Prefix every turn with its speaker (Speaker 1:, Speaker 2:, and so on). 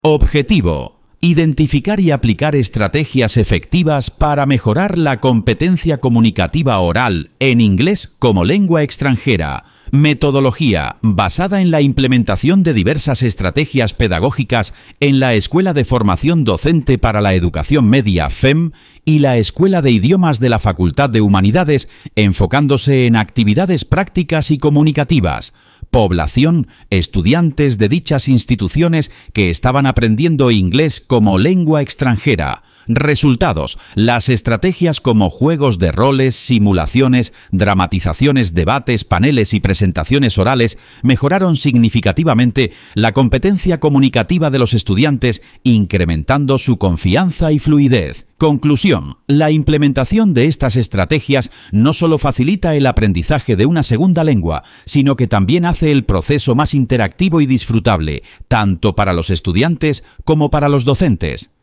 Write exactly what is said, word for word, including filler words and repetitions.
Speaker 1: Objetivo: identificar y aplicar estrategias efectivas para mejorar la competencia comunicativa oral en inglés como lengua extranjera. Metodología: basada en la implementación de diversas estrategias pedagógicas en la Escuela de Formación Docente para la Educación Media F E M y la Escuela de Idiomas de la Facultad de Humanidades, enfocándose en actividades prácticas y comunicativas. Población: estudiantes de dichas instituciones que estaban aprendiendo inglés como lengua extranjera. Resultados: las estrategias como juegos de roles, simulaciones, dramatizaciones, debates, paneles y presentaciones orales mejoraron significativamente la competencia comunicativa de los estudiantes, incrementando su confianza y fluidez. Conclusión: la implementación de estas estrategias no solo facilita el aprendizaje de una segunda lengua, sino que también hace el proceso más interactivo y disfrutable, tanto para los estudiantes como para los docentes.